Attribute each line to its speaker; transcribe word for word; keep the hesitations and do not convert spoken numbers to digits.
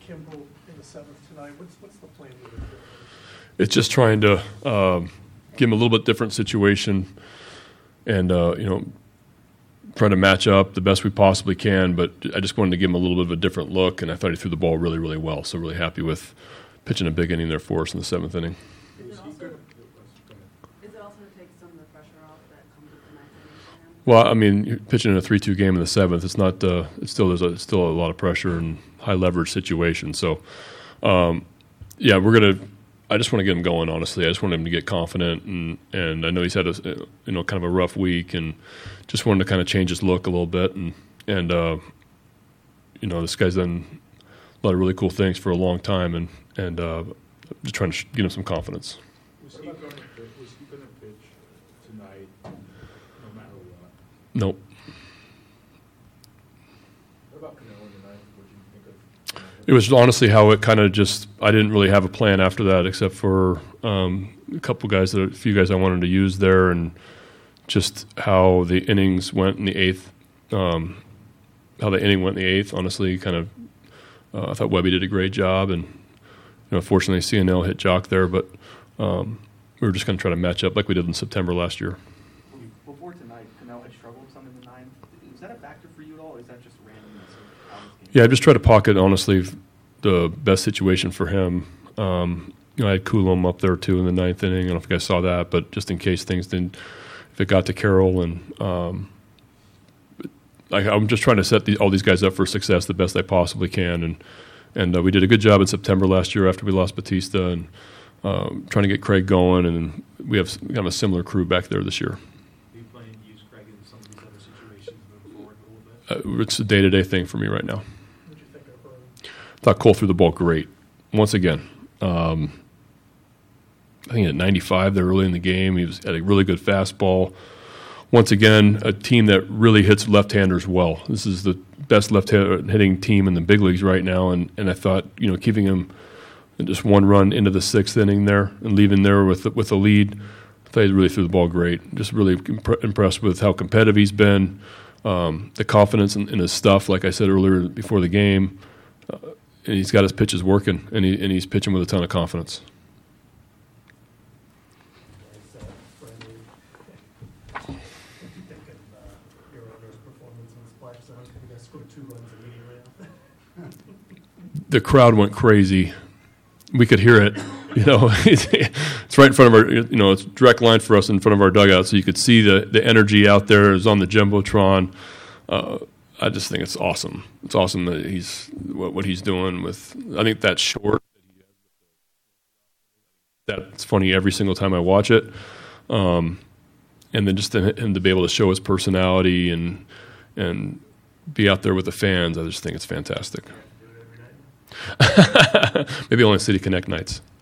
Speaker 1: Kimball in the seventh tonight. What's what's the plan with it?
Speaker 2: It's just trying to um, give him a little bit different situation, and uh, you know, trying to match up the best we possibly can. But I just wanted to give him a little bit of a different look, and I thought he threw the ball really, really well. So really happy with pitching a big inning there for us in the seventh inning.
Speaker 3: Is it also, is it also to take some of the pressure off that comes with the ninth inning for him?
Speaker 2: Well, I mean, you're pitching in a three two game in the seventh. It's not. Uh, it's still there's a, it's still a lot of pressure and high leverage situation. So, um, yeah, we're gonna. I just want to get him going. Honestly, I just want him to get confident, and, and I know he's had a you know kind of a rough week, and just wanted to kind of change his look a little bit, and and uh, you know this guy's done a lot of really cool things for a long time, and and uh, just trying to get him some confidence.
Speaker 4: Was he going to pitch, was he going to pitch tonight, no matter what?
Speaker 2: Nope.
Speaker 4: What about Cano in the ninth? What did you think of?
Speaker 2: It was honestly how it kind of just. I didn't really have a plan after that, except for um, a couple guys, that a few guys I wanted to use there, and just how the innings went in the eighth. Um, how the inning went in the eighth. Honestly, kind of. Uh, I thought Webby did a great job, and you know, fortunately, C N L hit Jock there, but um, we were just going to try to match up like we did in September last year.
Speaker 5: Before tonight, Cano had struggled some in the ninth. Was that a factor for you at all, or is that just randomness of how this game?
Speaker 2: Yeah, I just tried to pocket, honestly, the best situation for him. Um, you know, I had Coulomb up there, too, in the ninth inning. I don't know if you guys saw that, but just in case things didn't – if it got to Carroll. And um, I, I'm just trying to set the, all these guys up for success the best I possibly can. And and uh, we did a good job in September last year after we lost Batista, and um, trying to get Craig going. And we have kind of a similar crew back there this year.
Speaker 6: Are you planning to use Craig in some of these other situations moving forward a little bit?
Speaker 2: Uh, it's a day-to-day thing for me right now.
Speaker 1: What did you think of Burns?
Speaker 2: I thought Cole threw the ball great. Once again, um, I think at ninety-five there early in the game, he was had a really good fastball. Once again, a team that really hits left-handers well. This is the best left-hitting team in the big leagues right now, and, and I thought, you know, keeping him just one run into the sixth inning there and leaving there with with a lead, I thought he really threw the ball great. Just really imp- impressed with how competitive he's been, um, the confidence in, in his stuff, like I said earlier before the game. Uh, and he's got his pitches working, and, he, and he's pitching with a ton of confidence.
Speaker 1: As, uh, Brandon, what do you think of uh, your owner's performance in the splash zone? You guys scored two runs immediately.
Speaker 2: The crowd went crazy. We could hear it. You know, it's, it's right in front of our. You know, it's a direct line for us in front of our dugout, so you could see the the energy out there. It was on the jumbotron. Uh, I just think it's awesome. It's awesome that he's what, what he's doing with. I think that short. That's funny every single time I watch it, um, and then just to, him to be able to show his personality and and be out there with the fans. I just think it's fantastic. Maybe only City Connect nights.